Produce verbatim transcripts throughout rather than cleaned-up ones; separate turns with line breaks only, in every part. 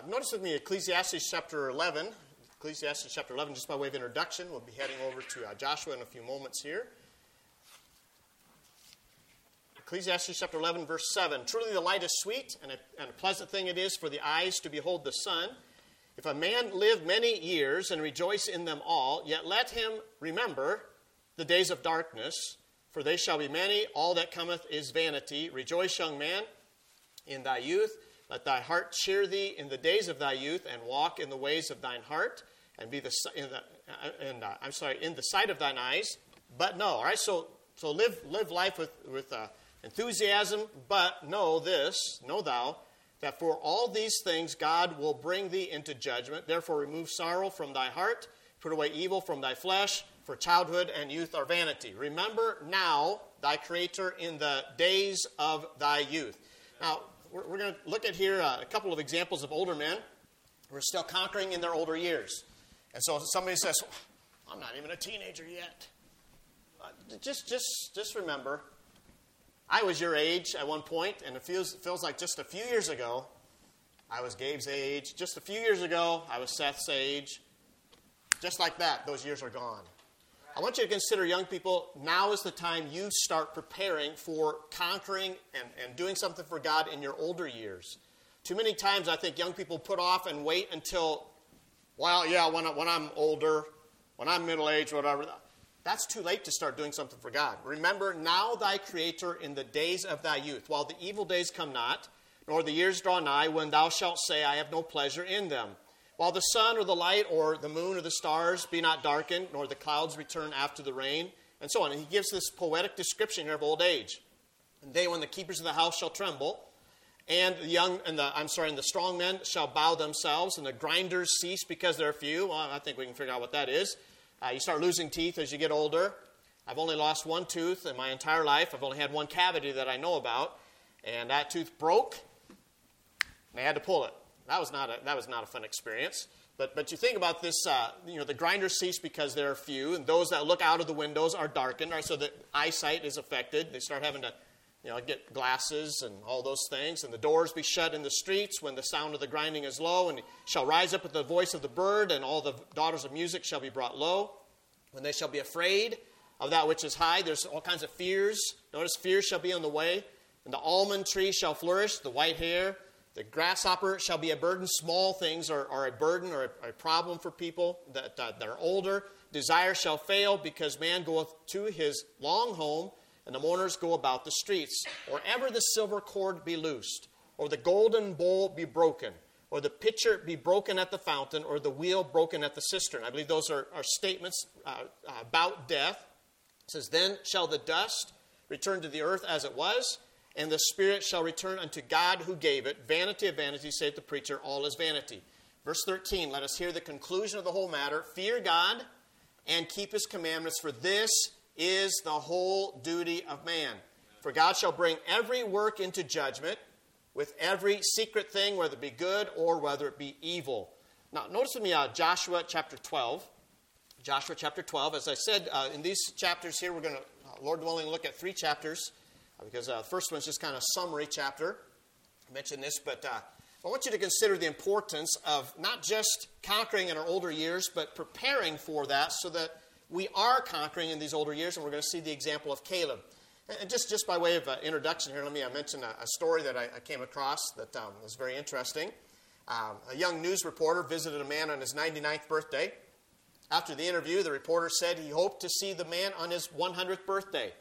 notice with me Ecclesiastes chapter eleven. Ecclesiastes chapter eleven, just by way of introduction. We'll be heading over to uh, Joshua in a few moments here. Ecclesiastes chapter eleven, verse seven. Truly the light is sweet, and a, and a pleasant thing it is for the eyes to behold the sun. If a man live many years and rejoice in them all, yet let him remember the days of darkness, for they shall be many. All that cometh is vanity. Rejoice, young man, in thy youth. Let thy heart cheer thee in the days of thy youth, and walk in the ways of thine heart, and be the in the and uh, I'm sorry in the sight of thine eyes. But no, all right. So so live live life with with uh, enthusiasm. But know this, know thou that for all these things God will bring thee into judgment. Therefore remove sorrow from thy heart, put away evil from thy flesh. For childhood and youth are vanity. Remember now thy Creator in the days of thy youth. Now. We're, we're going to look at here uh, a couple of examples of older men who are still conquering in their older years. And so somebody says, I'm not even a teenager yet. Uh, just, just, just remember, I was your age at one point, and it feels, feels like just a few years ago, I was Gabe's age. Just a few years ago, I was Seth's age. Just like that, those years are gone. I want you to consider, young people, now is the time you start preparing for conquering and, and doing something for God in your older years. Too many times I think young people put off and wait until, well, yeah, when, I, when I'm older, when I'm middle-aged, whatever. That's too late to start doing something for God. Remember, now thy Creator in the days of thy youth, while the evil days come not, nor the years draw nigh, when thou shalt say, I have no pleasure in them. While the sun or the light or the moon or the stars be not darkened, nor the clouds return after the rain, and so on. And he gives this poetic description here of old age. And they, when the keepers of the house shall tremble, and the young and the I'm sorry, and the strong men shall bow themselves, and the grinders cease because they're few. Well, I think we can figure out what that is. Uh, you start losing teeth as you get older. I've only lost one tooth in my entire life. I've only had one cavity that I know about, and that tooth broke, and they had to pull it. That was not a that was not a fun experience. But but you think about this, uh, you know, the grinders cease because there are few, and those that look out of the windows are darkened, right? So the eyesight is affected. They start having to, you know, get glasses and all those things. And the doors be shut in the streets when the sound of the grinding is low, and shall rise up with the voice of the bird, and all the daughters of music shall be brought low. When they shall be afraid of that which is high, there's all kinds of fears. Notice fears shall be on the way. And the almond tree shall flourish, the white hair. The grasshopper shall be a burden. Small things are, are a burden or a, a problem for people that, uh, that are older. Desire shall fail because man goeth to his long home, and the mourners go about the streets. Or ever the silver cord be loosed, or the golden bowl be broken, or the pitcher be broken at the fountain, or the wheel broken at the cistern. I believe those are, are statements uh, about death. It says, then shall the dust return to the earth as it was, and the spirit shall return unto God who gave it. Vanity of vanities, saith the preacher, all is vanity. Verse thirteen, let us hear the conclusion of the whole matter. Fear God and keep his commandments, for this is the whole duty of man. For God shall bring every work into judgment with every secret thing, whether it be good or whether it be evil. Now, notice with me uh, Joshua chapter twelve. Joshua chapter twelve. As I said, uh, in these chapters here, we're going to, uh, Lord willing, look at three chapters. Because uh, the first one's just kind of a summary chapter. I mentioned this, but uh, I want you to consider the importance of not just conquering in our older years, but preparing for that so that we are conquering in these older years, and we're going to see the example of Caleb. And just, just by way of uh, introduction here, let me uh, mention a, a story that I, I came across that um, was very interesting. Um, a young news reporter visited a man on his ninety-ninth birthday. After the interview, the reporter said he hoped to see the man on his one hundredth birthday.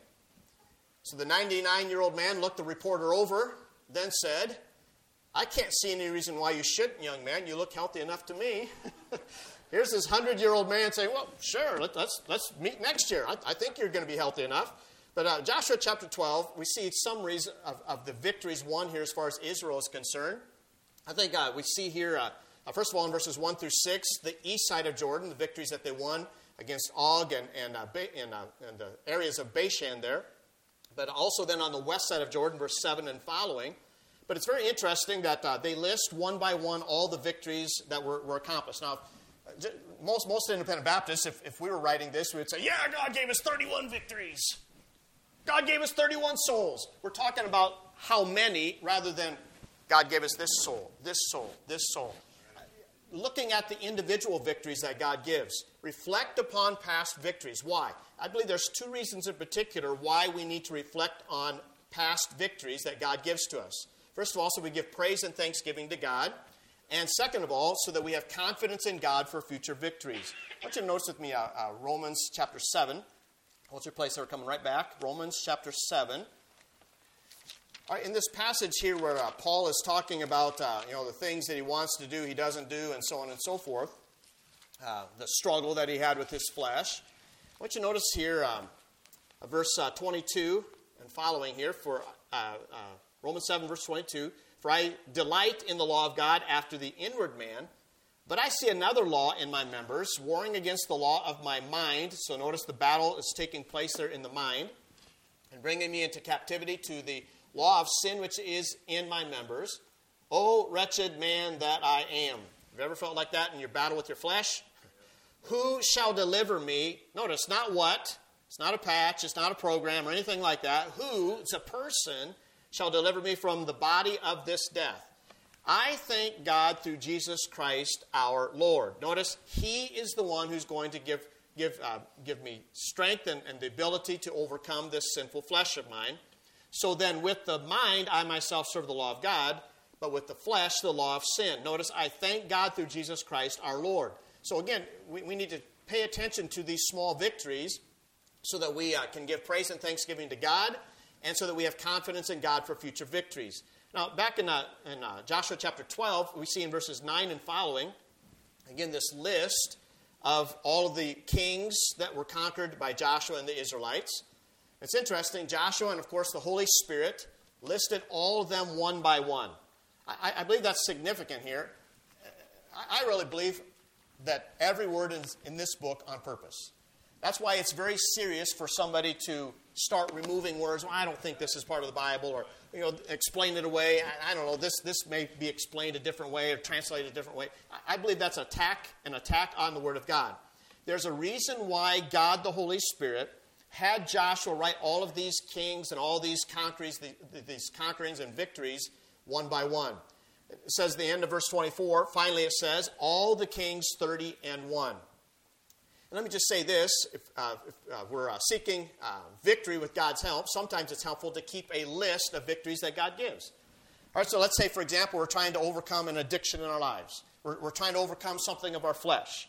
So the ninety-nine-year-old man looked the reporter over, then said, I can't see any reason why you shouldn't, young man. You look healthy enough to me. Here's this hundred-year-old man saying, well, sure, let, let's, let's meet next year. I, I think you're going to be healthy enough. But uh, Joshua chapter twelve, we see summaries of, of the victories won here as far as Israel is concerned. I think uh, we see here, uh, uh, first of all, in verses one through six, the east side of Jordan, the victories that they won against Og and, and, uh, ba- and, uh, and the areas of Bashan there. But also then on the west side of Jordan, verse seven and following. But it's very interesting that uh, they list one by one all the victories that were, were accomplished. Now, most most independent Baptists, if, if we were writing this, we would say, yeah, God gave us thirty-one victories. God gave us thirty-one souls. We're talking about how many rather than God gave us this soul, this soul, this soul. looking at the individual victories that God gives. Reflect upon past victories. Why? I believe there's two reasons in particular why we need to reflect on past victories that God gives to us. First of all, so we give praise and thanksgiving to God. And second of all, so that we have confidence in God for future victories. I want you to notice with me uh, uh, Romans chapter seven. What's your place there? We're coming right back. Romans chapter seven. All right, in this passage here where uh, Paul is talking about uh, you know the things that he wants to do, he doesn't do, and so on and so forth, uh, the struggle that he had with his flesh. I want you to notice here um, uh, verse uh, twenty-two and following here for uh, uh, Romans seven, verse twenty-two. For I delight in the law of God after the inward man, but I see another law in my members, warring against the law of my mind. So notice the battle is taking place there in the mind, and bringing me into captivity to the law of sin which is in my members. O wretched man that I am. Have you ever felt like that in your battle with your flesh? Who shall deliver me? Notice, not what. It's not a patch. It's not a program or anything like that. Who, it's a person, shall deliver me from the body of this death? I thank God through Jesus Christ our Lord. Notice, He is the one who's going to give give uh, give me strength and, and the ability to overcome this sinful flesh of mine. So then with the mind, I myself serve the law of God, but with the flesh, the law of sin. Notice, I thank God through Jesus Christ our Lord. So again, we, we need to pay attention to these small victories so that we uh, can give praise and thanksgiving to God, and so that we have confidence in God for future victories. Now, back in, uh, in uh, Joshua chapter twelve, we see in verses nine and following, again, this list of all of the kings that were conquered by Joshua and the Israelites. It's interesting, Joshua and, of course, the Holy Spirit listed all of them one by one. I, I believe that's significant here. I, I really believe that every word is in this book on purpose. That's why it's very serious for somebody to start removing words. Well, I don't think this is part of the Bible, or you know, explain it away. I, I don't know. This this may be explained a different way or translated a different way. I, I believe that's an attack, an attack on the Word of God. There's a reason why God, the Holy Spirit, had Joshua write all of these kings and all these conquerings, the, these conquerings and victories one by one. It says at the end of verse twenty-four. Finally, it says all the kings thirty and one. And let me just say this, if, uh, if uh, we're uh, seeking uh, victory with God's help, sometimes it's helpful to keep a list of victories that God gives. All right, so let's say, for example, we're trying to overcome an addiction in our lives. We're, we're trying to overcome something of our flesh.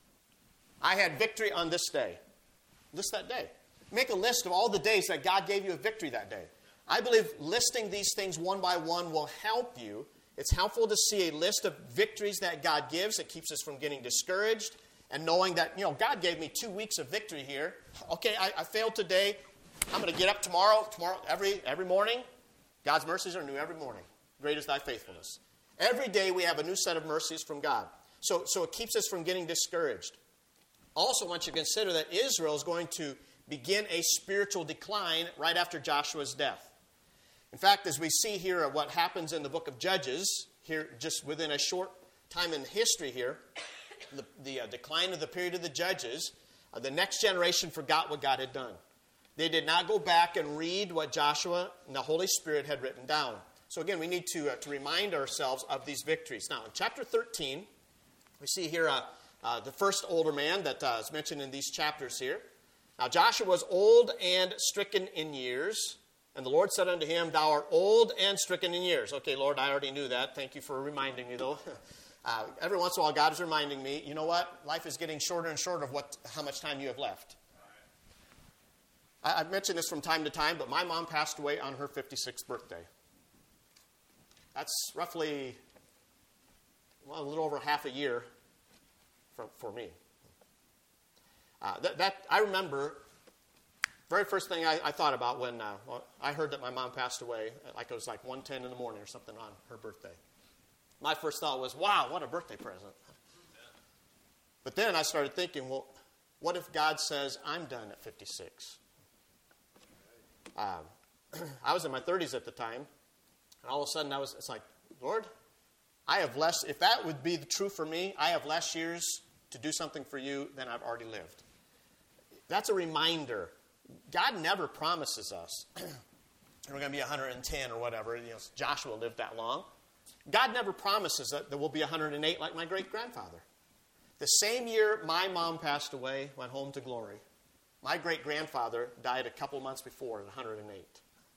I had victory on this day. List that day. Make a list of all the days that God gave you a victory that day. I believe listing these things one by one will help you. It's helpful to see a list of victories that God gives. It keeps us from getting discouraged. And knowing that, you know, God gave me two weeks of victory here. Okay, I, I failed today. I'm going to get up tomorrow. Tomorrow, every every morning. God's mercies are new every morning. Great is thy faithfulness. Every day we have a new set of mercies from God. So, so it keeps us from getting discouraged. Also, I want you to consider that Israel is going to begin a spiritual decline right after Joshua's death. In fact, as we see here what happens in the book of Judges, here just within a short time in history here, the, the uh, decline of the period of the Judges, uh, the next generation forgot what God had done. They did not go back and read what Joshua and the Holy Spirit had written down. So again, we need to, uh, to remind ourselves of these victories. Now, in chapter thirteen, we see here uh, uh, the first older man that uh, is mentioned in these chapters here. Now, Joshua was old and stricken in years, and the Lord said unto him, Thou art old and stricken in years. Okay, Lord, I already knew that. Thank you for reminding me, though. Uh, every once in a while, God is reminding me, you know what? Life is getting shorter and shorter of what, how much time you have left. I, I've mentioned this from time to time, but my mom passed away on her fifty-sixth birthday. That's roughly, well, a little over half a year for, for me. Uh, that, that I remember, very first thing I, I thought about when uh, well, I heard that my mom passed away, like it was like one ten in the morning or something on her birthday. My first thought was, wow, what a birthday present. But then I started thinking, well, what if God says I'm done at fifty-six? Um, I was in my thirties at the time, and all of a sudden I was, it's like, Lord, I have less, if that would be the true for me, I have less years to do something for you than I've already lived. That's a reminder. God never promises us we're going to be one hundred ten or whatever. You know, Joshua lived that long. God never promises that there will be one hundred eight like my great-grandfather. The same year my mom passed away, went home to glory, my great-grandfather died a couple months before at one hundred eight.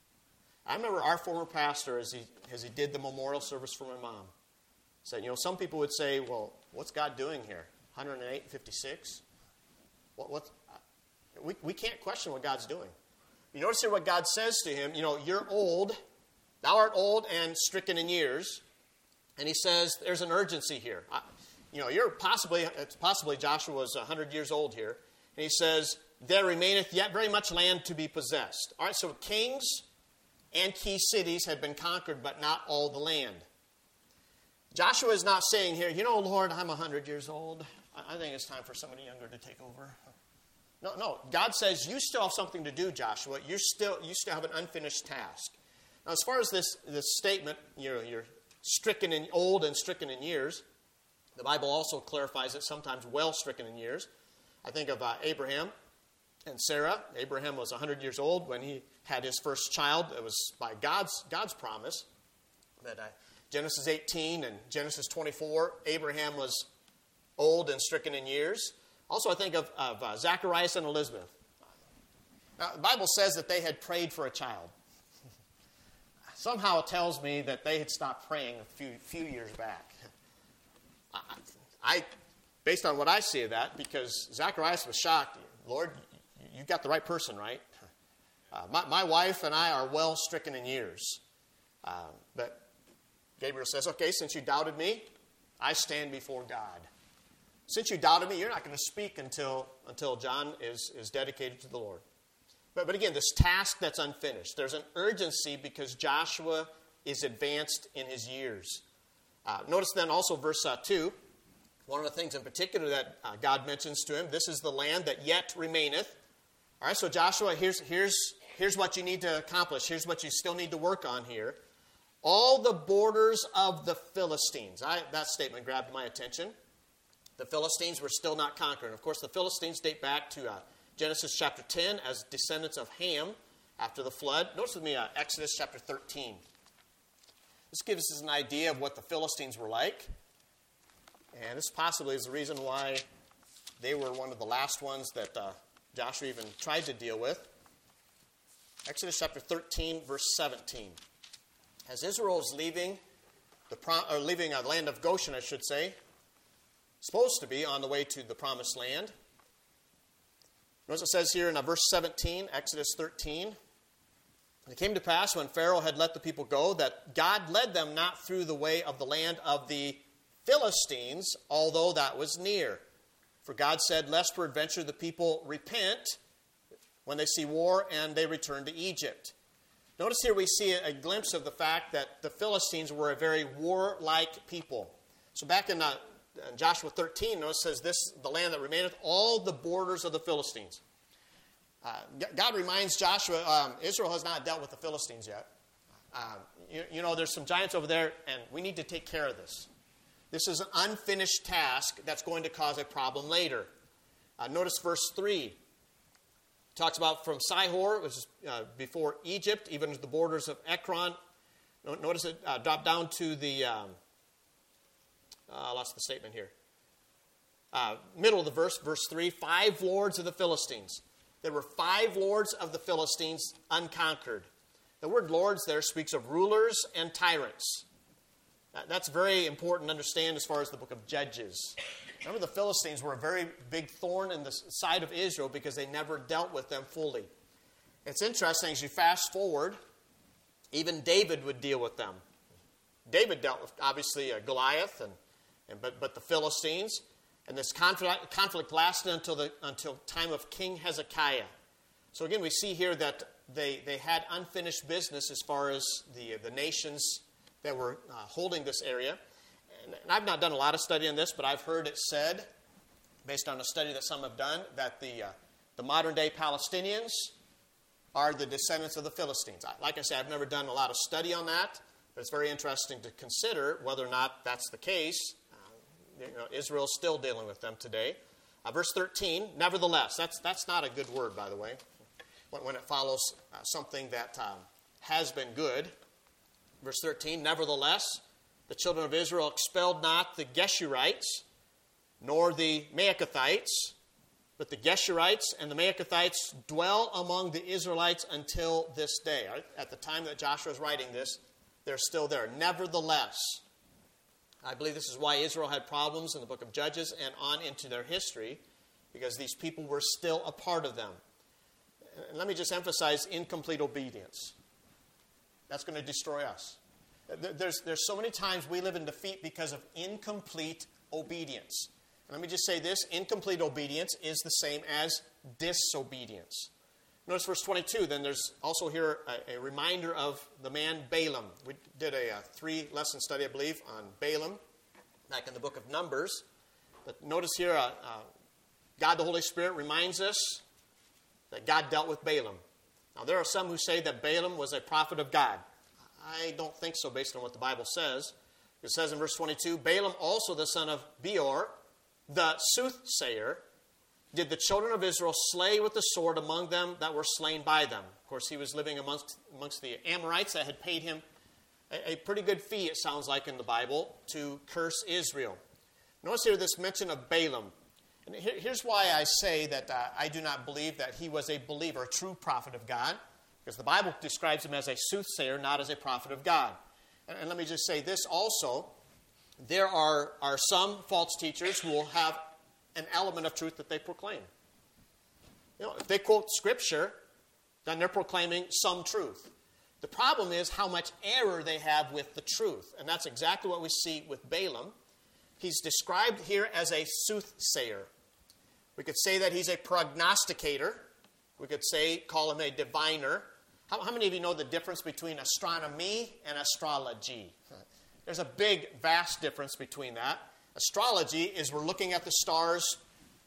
I remember our former pastor, as he, as he did the memorial service for my mom, said, you know, some people would say, well, what's God doing here? one hundred eight and fifty-six? What, what, we, we can't question what God's doing. You notice here what God says to him, you know, you're old, thou art old and stricken in years. And he says, there's an urgency here. I, you know, you're possibly, it's possibly Joshua was one hundred years old here. And he says, there remaineth yet very much land to be possessed. All right, so kings and key cities had been conquered, but not all the land. Joshua is not saying here, you know, Lord, I'm one hundred years old. I think it's time for somebody younger to take over. No, no. God says, you still have something to do, Joshua. You're still, you still have an unfinished task. Now, as far as this, this statement, you know, you're stricken in old and stricken in years, the Bible also clarifies it sometimes well stricken in years. I think of uh, Abraham and Sarah. Abraham was one hundred years old when he had his first child. It was by God's, God's promise. That uh, Genesis eighteen and Genesis twenty-four, Abraham was old and stricken in years. Also, I think of, of uh, Zacharias and Elizabeth. Now, the Bible says that they had prayed for a child. Somehow it tells me that they had stopped praying a few few years back. I, I, based on what I see of that, because Zacharias was shocked, Lord, you got the right person, right? Uh, my, my wife and I are well stricken in years. Uh, but Gabriel says, okay, since you doubted me, I stand before God. Since you doubted me, you're not going to speak until, until John is, is dedicated to the Lord. But, but again, this task that's unfinished, there's an urgency because Joshua is advanced in his years. Uh, notice then also verse uh, two, one of the things in particular that uh, God mentions to him, this is the land that yet remaineth. All right, so Joshua, here's, here's, here's what you need to accomplish. Here's what you still need to work on here. All the borders of the Philistines. I, that statement grabbed my attention. The Philistines were still not conquered. Of course, the Philistines date back to uh, Genesis chapter ten as descendants of Ham after the flood. Notice with me uh, Exodus chapter thirteen. This gives us an idea of what the Philistines were like. And this possibly is the reason why they were one of the last ones that uh, Joshua even tried to deal with. Exodus chapter thirteen, verse seventeen. As Israel is leaving the pro- or leaving uh, the land of Goshen, I should say, supposed to be on the way to the promised land. Notice it says here in uh, verse seventeen, Exodus thirteen, it came to pass when Pharaoh had let the people go that God led them not through the way of the land of the Philistines, although that was near. For God said, lest peradventure the people repent when they see war and they return to Egypt. Notice here we see a glimpse of the fact that the Philistines were a very warlike people. So back in, uh, in Joshua thirteen, notice it says, this the land that remaineth, all the borders of the Philistines. Uh, God reminds Joshua, um, Israel has not dealt with the Philistines yet. Um, you, you know, there's some giants over there, and we need to take care of this. This is an unfinished task that's going to cause a problem later. Uh, notice verse three. It talks about from Sihor, which is uh, before Egypt, even to the borders of Ekron. Notice it uh, dropped down to the, um, uh, I lost the statement here. Uh, middle of the verse, verse three, five lords of the Philistines. There were five lords of the Philistines unconquered. The word lords there speaks of rulers and tyrants. That's very important to understand as far as the book of Judges. Remember, the Philistines were a very big thorn in the side of Israel because they never dealt with them fully. It's interesting, as you fast forward, even David would deal with them. David dealt with, obviously, uh, Goliath, and, and but, but the Philistines. And this conflict, conflict lasted until the until time of King Hezekiah. So again, we see here that they, they had unfinished business as far as the, the nations that were uh, holding this area. And, and I've not done a lot of study on this, but I've heard it said, based on a study that some have done, that the, uh, the modern-day Palestinians are the descendants of the Philistines. I, like I said, I've never done a lot of study on that, but it's very interesting to consider whether or not that's the case. You know, Israel's still dealing with them today. Uh, verse thirteen, nevertheless. That's that's not a good word, by the way, when, when it follows uh, something that um, has been good. Verse thirteen, nevertheless, The children of Israel expelled not the Geshurites, nor the Maacathites, but the Geshurites and the Maacathites dwell among the Israelites until this day. At the time that Joshua is writing this, they're still there. Nevertheless, I believe this is why Israel had problems in the book of Judges and on into their history, because these people were still a part of them. And let me just emphasize incomplete obedience. That's going to destroy us. There's, there's so many times we live in defeat because of incomplete obedience. And let me just say this, incomplete obedience is the same as disobedience. Notice verse twenty-two, then there's also here a, a reminder of the man Balaam. We did a, a three-lesson study, I believe, on Balaam back in the book of Numbers. But notice here, uh, uh, God the Holy Spirit reminds us that God dealt with Balaam. Now, there are some who say that Balaam was a prophet of God. I don't think so based on what the Bible says. It says in verse twenty-two, Balaam also the son of Beor, the soothsayer, did the children of Israel slay with the sword among them that were slain by them. Of course, he was living amongst, amongst the Amorites that had paid him a, a pretty good fee, it sounds like in the Bible, to curse Israel. Notice here this mention of Balaam. And here, here's why I say that uh, I do not believe that he was a believer, a true prophet of God, because the Bible describes him as a soothsayer, not as a prophet of God. And, and let me just say this also. There are, are some false teachers who will have an element of truth that they proclaim. You know, if they quote Scripture, then they're proclaiming some truth. The problem is how much error they have with the truth. And that's exactly what we see with Balaam. He's described here as a soothsayer. We could say that he's a prognosticator. We could say, call him a diviner. How, how many of you know the difference between astronomy and astrology? There's a big, vast difference between that. Astrology is we're looking at the stars,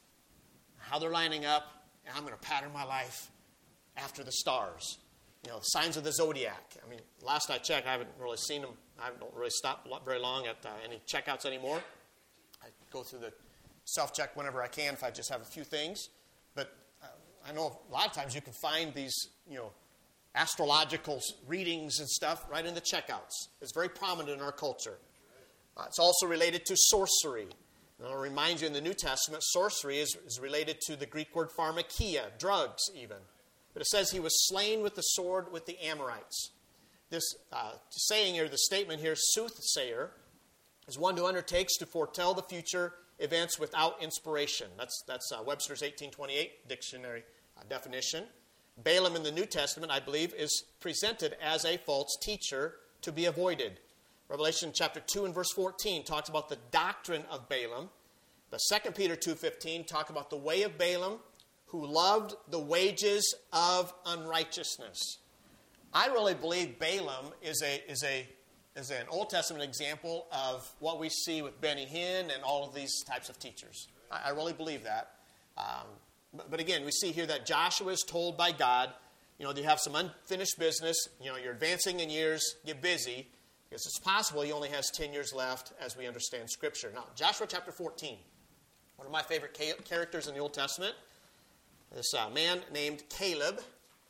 how they're lining up, and I'm going to pattern my life after the stars. You know, the signs of the zodiac. I mean, last I checked, I haven't really seen them. I don't really stop very long at uh, any checkouts anymore. I go through the self-check whenever I can if I just have a few things. But uh, I know a lot of times you can find these, you know, astrological readings and stuff right in the checkouts. It's very prominent in our culture. Uh, it's also related to sorcery. And I'll remind you in the New Testament, sorcery is, is related to the Greek word pharmakia, drugs even. But it says he was slain with the sword with the Amorites. This uh, saying here, the statement here, soothsayer, is one who undertakes to foretell the future events without inspiration. That's, that's uh, Webster's eighteen twenty-eight dictionary uh, definition. Balaam in the New Testament, I believe, is presented as a false teacher to be avoided. Revelation chapter two and verse fourteen talks about the doctrine of Balaam. The Second Peter two fifteen talks about the way of Balaam, who loved the wages of unrighteousness. I really believe Balaam is a is a is an Old Testament example of what we see with Benny Hinn and all of these types of teachers. I, I really believe that. Um, but, but again, we see here that Joshua is told by God, you know, you have some unfinished business. You know, you're advancing in years. Get busy, because it's possible he only has ten years left, as we understand Scripture. Now, Joshua chapter fourteen, one of my favorite ca- characters in the Old Testament. This uh, man named Caleb.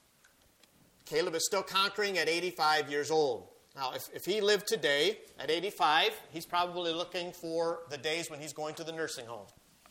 Caleb is still conquering at eighty-five years old. Now, if, if he lived today at eighty-five, he's probably looking for the days when he's going to the nursing home.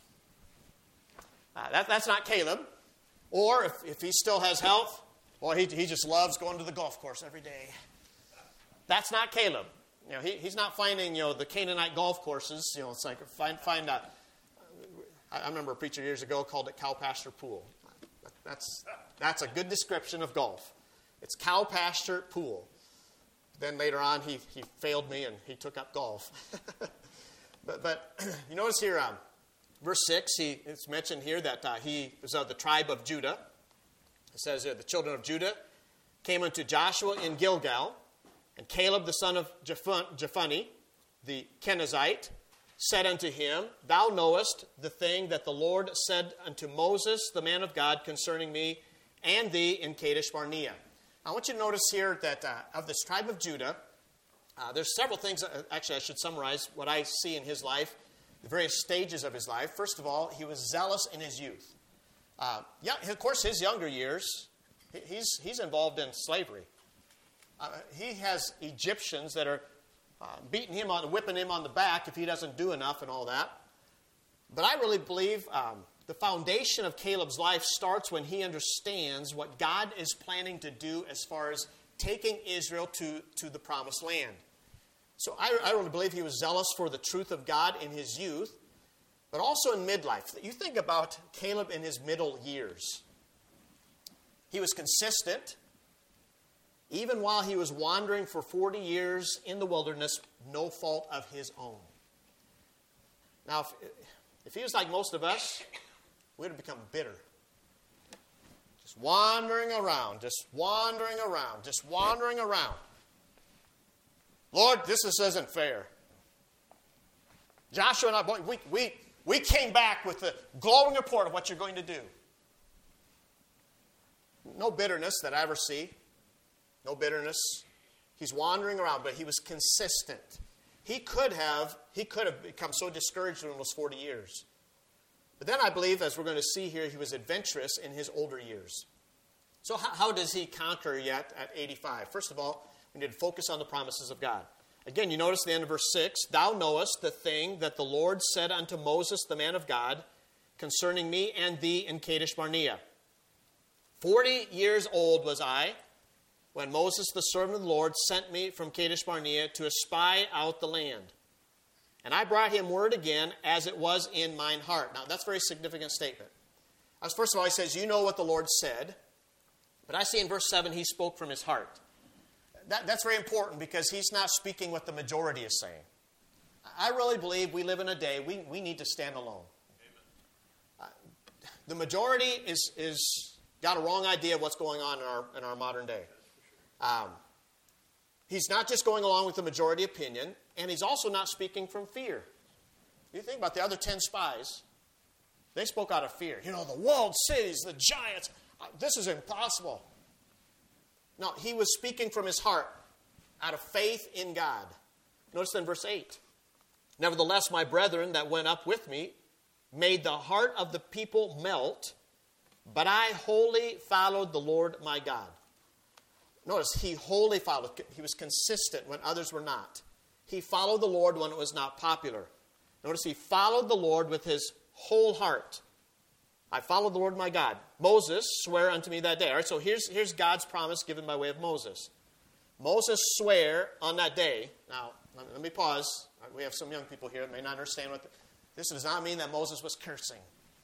Uh, that, that's not Caleb. Or if, if he still has health, well, he, he just loves going to the golf course every day. That's not Caleb. You know, he, he's not finding, you know, the Canaanite golf courses. You know, it's like find find a. I remember a preacher years ago called it cow pasture pool. That's that's a good description of golf. It's cow pasture pool. Then later on, he, he failed me and he took up golf. but but you notice here, um, verse six, he, it's mentioned here that uh, he was of the tribe of Judah. It says uh, the children of Judah came unto Joshua in Gilgal, and Caleb the son of Jephunneh, the Kenizzite, said unto him, Thou knowest the thing that the Lord said unto Moses, the man of God, concerning me and thee in Kadesh Barnea. I want you to notice here that uh, of this tribe of Judah, uh, there's several things. Uh, actually, I should summarize what I see in his life, the various stages of his life. First of all, he was zealous in his youth. Uh, yeah, of course, his younger years, he's, he's involved in slavery. Uh, he has Egyptians that are uh, beating him on, whipping him on the back if he doesn't do enough and all that. But I really believe um, the foundation of Caleb's life starts when he understands what God is planning to do as far as taking Israel to, to the promised land. So I, I really believe he was zealous for the truth of God in his youth, but also in midlife. You think about Caleb in his middle years. He was consistent. Even while he was wandering for forty years in the wilderness, no fault of his own. Now, if, if he was like most of us, we would have become bitter. Just wandering around, just wandering around, just wandering around. Lord, this is, isn't fair. Joshua and I, boy, we, we, we came back with the glowing report of what you're going to do. No bitterness that I ever see. No bitterness. He's wandering around, but he was consistent. He could have, he could have become so discouraged in those forty years. But then I believe, as we're going to see here, he was adventurous in his older years. So how, how does he conquer yet at eighty-five? First of all, we need to focus on the promises of God. Again, you notice the end of verse six, Thou knowest the thing that the Lord said unto Moses, the man of God, concerning me and thee in Kadesh Barnea. Forty years old was I, when Moses, the servant of the Lord, sent me from Kadesh Barnea to espy out the land. And I brought him word again, as it was in mine heart. Now, that's a very significant statement. As first of all, he says, you know what the Lord said. But I see in verse seven, he spoke from his heart. That, that's very important because he's not speaking what the majority is saying. I really believe we live in a day, we, we need to stand alone. Uh, the majority is, is got a wrong idea of what's going on in our, in our modern day. Um, he's not just going along with the majority opinion, and he's also not speaking from fear. You think about the other ten spies. They spoke out of fear. You know, the walled cities, the giants, uh, this is impossible. No, he was speaking from his heart, out of faith in God. Notice in verse eight. Nevertheless, my brethren that went up with me made the heart of the people melt, but I wholly followed the Lord my God. Notice, he wholly followed. He was consistent when others were not. He followed the Lord when it was not popular. Notice, he followed the Lord with his whole heart. I followed the Lord my God. Moses sware unto me that day. All right, so here's, here's God's promise given by way of Moses. Moses sware on that day. Now, let me, let me pause. We have some young people here that may not understand what the, this does not mean that Moses was cursing.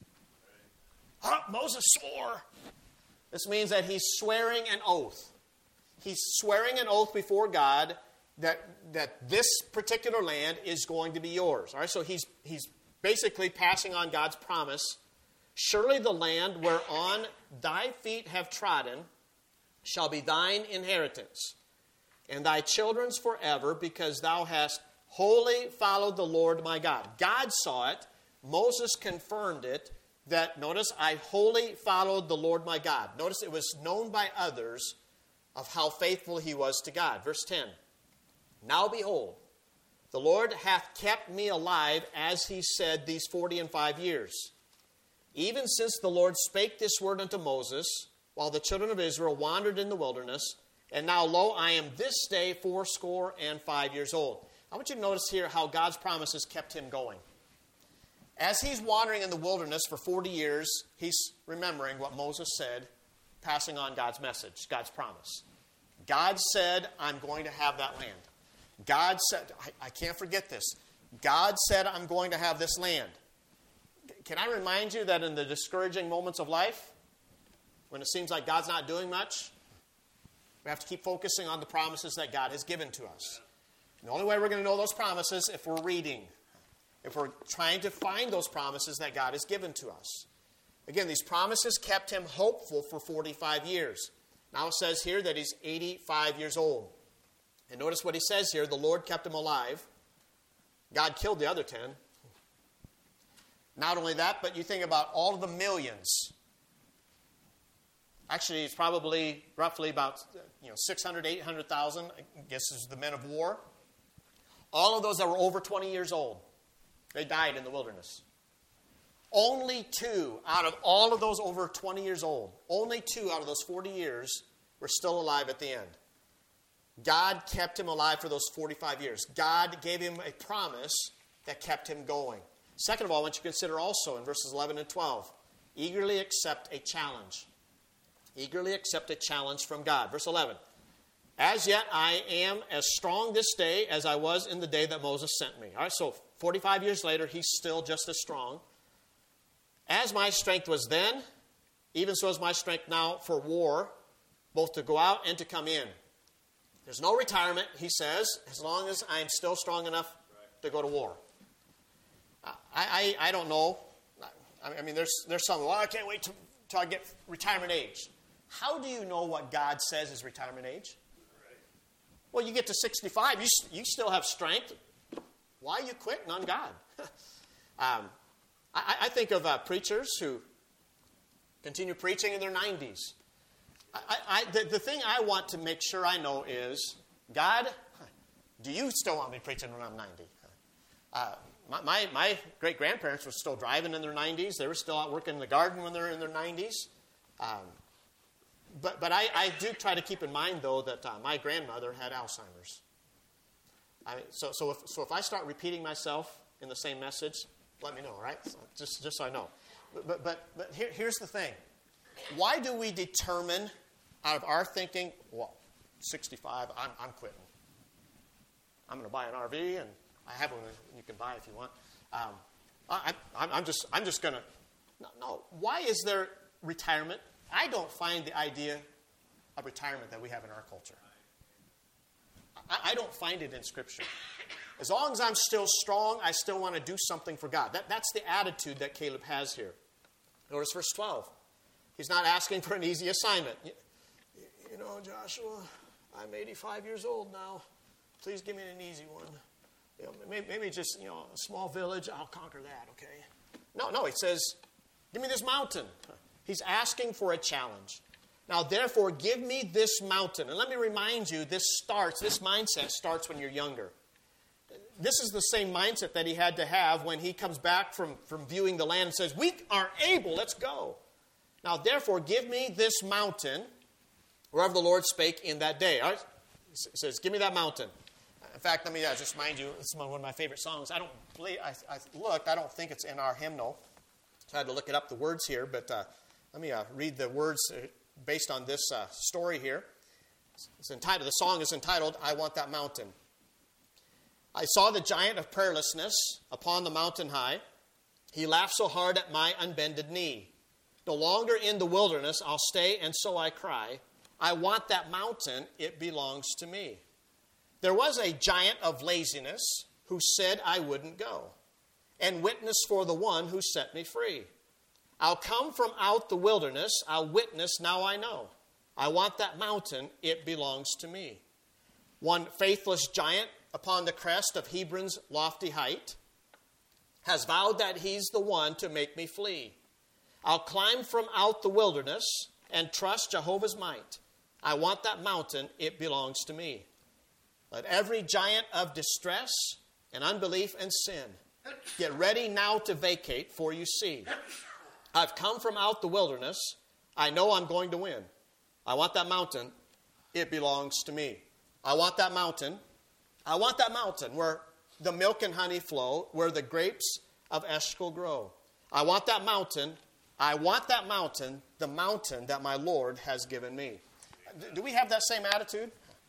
Oh, Moses swore. This means that he's swearing an oath. He's swearing an oath before God that, that this particular land is going to be yours. All right, so he's, he's basically passing on God's promise. Surely the land whereon thy feet have trodden shall be thine inheritance, and thy children's forever, because thou hast wholly followed the Lord my God. God saw it. Moses confirmed it. That, notice, I wholly followed the Lord my God. Notice it was known by others of how faithful he was to God. Verse ten. Now behold, the Lord hath kept me alive, as he said, these forty and five years. Even since the Lord spake this word unto Moses, while the children of Israel wandered in the wilderness, and now, lo, I am this day fourscore and five years old. I want you to notice here how God's promises kept him going. As he's wandering in the wilderness for forty years, he's remembering what Moses said, passing on God's message, God's promise. God said, I'm going to have that land. God said, I, I can't forget this. God said, I'm going to have this land. Can I remind you that in the discouraging moments of life, when it seems like God's not doing much, we have to keep focusing on the promises that God has given to us. And the only way we're going to know those promises if we're reading, if we're trying to find those promises that God has given to us. Again, these promises kept him hopeful for forty-five years. Now it says here that he's eighty-five years old. And notice what he says here, the Lord kept him alive. God killed the other ten. Not only that, but you think about all of the millions. Actually, it's probably roughly about you know six hundred, eight hundred thousand, I guess is the men of war. All of those that were over twenty years old, they died in the wilderness. Only two out of all of those over twenty years old, only two out of those forty years were still alive at the end. God kept him alive for those forty-five years. God gave him a promise that kept him going. Second of all, I want you to consider also in verses eleven and twelve, eagerly accept a challenge. Eagerly accept a challenge from God. Verse eleven, as yet I am as strong this day as I was in the day that Moses sent me. All right, so forty-five years later, he's still just as strong. As my strength was then, even so is my strength now for war, both to go out and to come in. There's no retirement, he says, as long as I'm still strong enough to go to war. I, I, I don't know. I mean, there's there's some, well, I can't wait till, till I get retirement age. How do you know what God says is retirement age? Well, you get to sixty-five, you, you still have strength. Why are you quitting on God? um, I, I think of uh, preachers who continue preaching in their nineties. I, I, the, the thing I want to make sure I know is, God, do you still want me preaching when I'm ninety? Uh, my, my, my great-grandparents were still driving in their nineties. They were still out working in the garden when they were in their nineties. Um, but but I, I do try to keep in mind, though, that uh, my grandmother had Alzheimer's. I mean, so so if, so if I start repeating myself in the same message, let me know, right? So just, just so I know. But, but, but, but here, here's the thing. Why do we determine out of our thinking, well, sixty-five, I'm, I'm quitting. I'm going to buy an R V, and I have one you can buy if you want. Um, I, I, I'm just, I'm just going to. No, no. Why is there retirement? I don't find the idea of retirement that we have in our culture. I, I don't find it in Scripture. As long as I'm still strong, I still want to do something for God. That, that's the attitude that Caleb has here. Notice verse twelve. He's not asking for an easy assignment. You, you know, Joshua, I'm eighty-five years old now. Please give me an easy one. You know, maybe, maybe just, you know, a small village. I'll conquer that, okay? No, no, he says, give me this mountain. He's asking for a challenge. Now, therefore, give me this mountain. And let me remind you, this starts, this mindset starts when you're younger. This is the same mindset that he had to have when he comes back from, from viewing the land and says, we are able, let's go. Now, therefore, give me this mountain, wherever the Lord spake in that day. All right? He says, give me that mountain. In fact, let me uh, just remind you, it's one of my favorite songs. I don't believe, I, I looked, I don't think it's in our hymnal. So I had to look it up, the words here, but uh, let me uh, read the words based on this uh, story here. It's entitled, the song is entitled, I Want That Mountain. I saw the giant of prayerlessness upon the mountain high. He laughed so hard at my unbended knee. No longer in the wilderness I'll stay, and so I cry. I want that mountain, it belongs to me. There was a giant of laziness who said I wouldn't go, and witness for the one who set me free. I'll come from out the wilderness, I'll witness, now I know. I want that mountain, it belongs to me. One faithless giant upon the crest of Hebron's lofty height has vowed that he's the one to make me flee. I'll climb from out the wilderness and trust Jehovah's might. I want that mountain, it belongs to me. Let every giant of distress and unbelief and sin get ready now to vacate, for you see, I've come from out the wilderness. I know I'm going to win. I want that mountain, it belongs to me. I want that mountain. I want that mountain where the milk and honey flow, where the grapes of Eshcol grow. I want that mountain. I want that mountain, the mountain that my Lord has given me. Do we have that same attitude?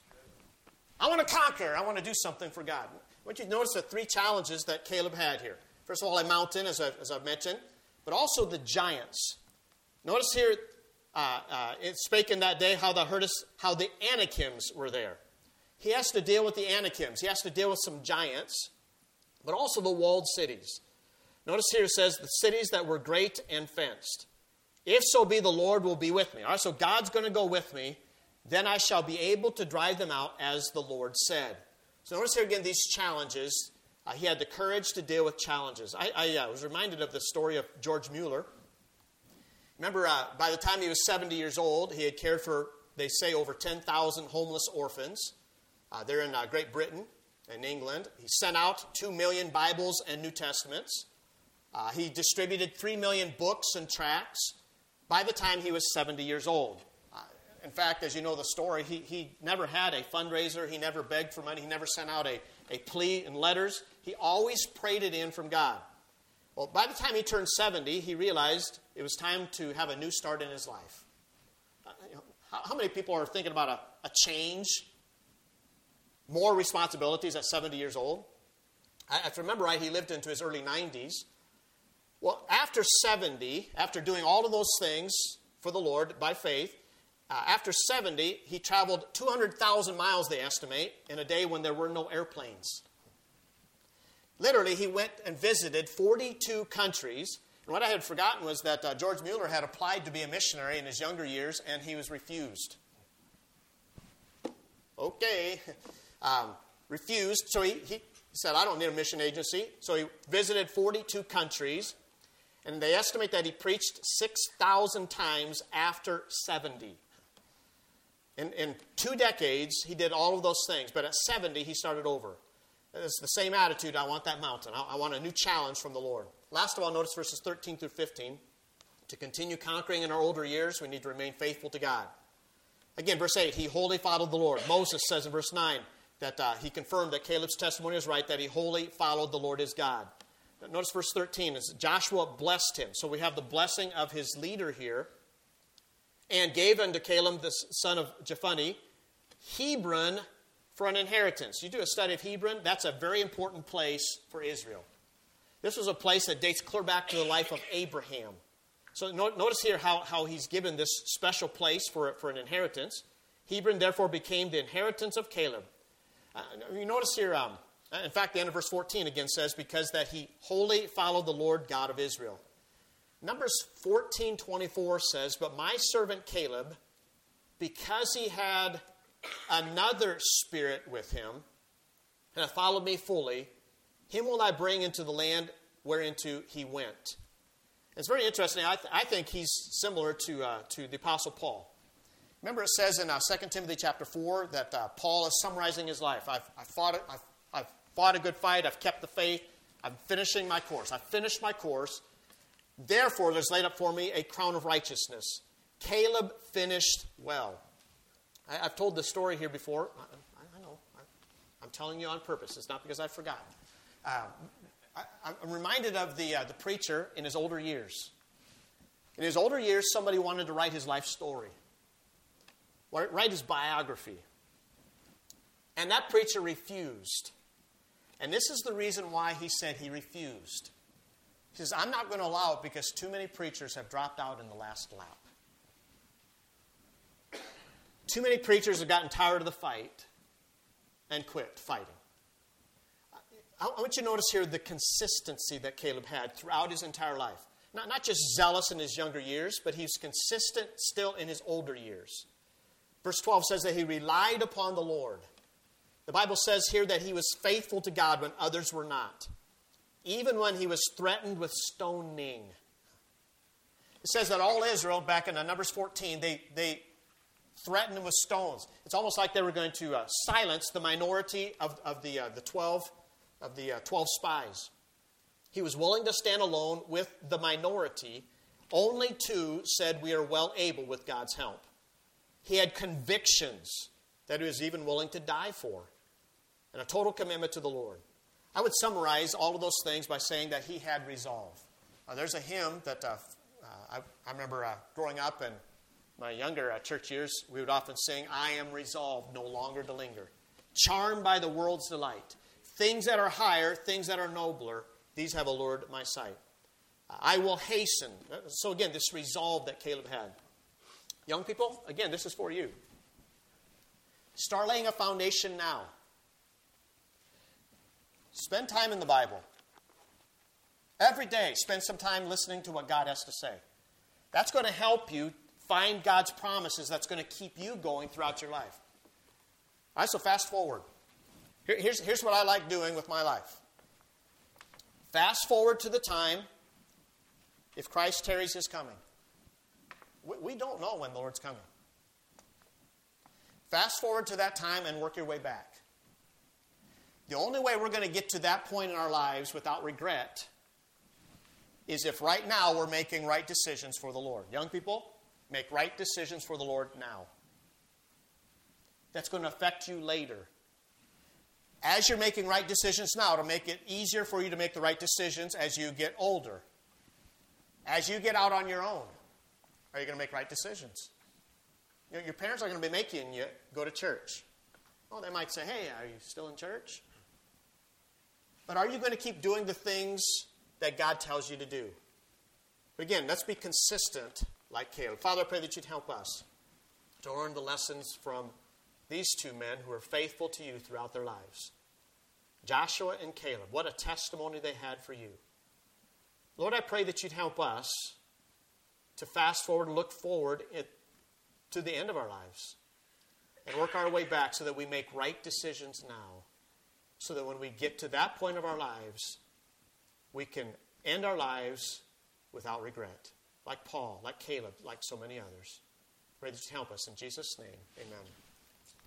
I want to conquer. I want to do something for God. I want you to notice the three challenges that Caleb had here. First of all, a mountain, as, I, as I've mentioned, but also the giants. Notice here, uh, uh, it spake in that day how the, how the Anakims were there. He has to deal with the Anakims. He has to deal with some giants, but also the walled cities. Notice here it says, the cities that were great and fenced. If so be the Lord will be with me. All right, so God's going to go with me. Then I shall be able to drive them out as the Lord said. So notice here again these challenges. Uh, he had the courage to deal with challenges. I, I uh, was reminded of the story of George Mueller. Remember, uh, by the time he was seventy years old, he had cared for, they say, over ten thousand homeless orphans. Uh, they're in uh, Great Britain and England. He sent out two million Bibles and New Testaments. Uh, he distributed three million books and tracts by the time he was seventy years old. Uh, in fact, as you know the story, he, he never had a fundraiser. He never begged for money. He never sent out a, a plea in letters. He always prayed it in from God. Well, by the time he turned seventy, he realized it was time to have a new start in his life. Uh, you know, how, how many people are thinking about a, a change, more responsibilities at seventy years old? I, if I remember right, he lived into his early nineties. Well, after seventy, after doing all of those things for the Lord by faith, uh, after seventy, he traveled two hundred thousand miles, they estimate, in a day when there were no airplanes. Literally, he went and visited forty-two countries. And what I had forgotten was that uh, George Mueller had applied to be a missionary in his younger years, and he was refused. Okay. Um, refused. So he, he said, I don't need a mission agency. So he visited forty-two countries, and they estimate that he preached six thousand times after seventy. In, in two decades, he did all of those things, but at seventy, he started over. It's the same attitude. I want that mountain. I, I want a new challenge from the Lord. Last of all, notice verses thirteen through fifteen. To continue conquering in our older years, we need to remain faithful to God. Again, verse eight, he wholly followed the Lord. Moses says in verse nine that uh, he confirmed that Caleb's testimony was right, that he wholly followed the Lord his God. Notice verse thirteen is Joshua blessed him. So we have the blessing of his leader here. And gave unto Caleb, the son of Jephunneh, Hebron for an inheritance. You do a study of Hebron, that's a very important place for Israel. This was a place that dates clear back to the life of Abraham. So notice here how, how he's given this special place for, for an inheritance. Hebron therefore became the inheritance of Caleb. Uh, you notice here, um, in fact, the end of verse fourteen again says, because that he wholly followed the Lord God of Israel. Numbers fourteen twenty-four says, but my servant Caleb, because he had another spirit with him, and hath followed me fully, him will I bring into the land whereinto he went. It's very interesting. I, th- I think he's similar to uh, to the Apostle Paul. Remember it says in uh, Second Timothy chapter four that uh, Paul is summarizing his life. I've, I've, fought it, I've, I've fought a good fight. I've kept the faith. I'm finishing my course. I've finished my course. Therefore, there's laid up for me a crown of righteousness. Caleb finished well. I, I've told this story here before. I, I know. I, I'm telling you on purpose. It's not because I've forgotten. Uh, I, I'm reminded of the, uh, the preacher in his older years. In his older years, somebody wanted to write his life story. Write his biography. And that preacher refused. And this is the reason why he said he refused. He says, I'm not going to allow it because too many preachers have dropped out in the last lap. Too many preachers have gotten tired of the fight and quit fighting. I want you to notice here the consistency that Caleb had throughout his entire life. Not, not just zealous in his younger years, but he's consistent still in his older years. Verse twelve says that he relied upon the Lord. The Bible says here that he was faithful to God when others were not, even when he was threatened with stoning. It says that all Israel, back in Numbers fourteen, they, they threatened him with stones. It's almost like they were going to uh, silence the minority of, of the, uh, the twelve of the uh, twelve spies. He was willing to stand alone with the minority. Only two said, we are well able with God's help. He had convictions that he was even willing to die for, and a total commitment to the Lord. I would summarize all of those things by saying that he had resolve. Uh, there's a hymn that uh, uh, I, I remember uh, growing up in my younger uh, church years, we would often sing, I am resolved no longer to linger, charmed by the world's delight. Things that are higher, things that are nobler, these have allured my sight. Uh, I will hasten. So again, this resolve that Caleb had. Young people, again, this is for you. Start laying a foundation now. Spend time in the Bible. Every day, spend some time listening to what God has to say. That's going to help you find God's promises. That's going to keep you going throughout your life. All right, so fast forward. Here, here's, here's what I like doing with my life. Fast forward to the time if Christ tarries his coming. We, we don't know when the Lord's coming. Fast forward to that time and work your way back. The only way we're going to get to that point in our lives without regret is if right now we're making right decisions for the Lord. Young people, make right decisions for the Lord now. that's going to affect you later. As you're making right decisions now, to make it easier for you to make the right decisions as you get older. As you get out on your own, are you going to make right decisions? You know, your parents are going to be making you go to church. Oh, they might say, hey, are you still in church? But are you going to keep doing the things that God tells you to do? But again, let's be consistent like Caleb. Father, I pray that you'd help us to learn the lessons from these two men who are faithful to you throughout their lives. Joshua and Caleb, what a testimony they had for you. Lord, I pray that you'd help us to fast forward and look forward at, to the end of our lives and work our way back so that we make right decisions now, so that when we get to that point of our lives, we can end our lives without regret, like Paul, like Caleb, like so many others. Pray that you'd help us. In Jesus' name, amen.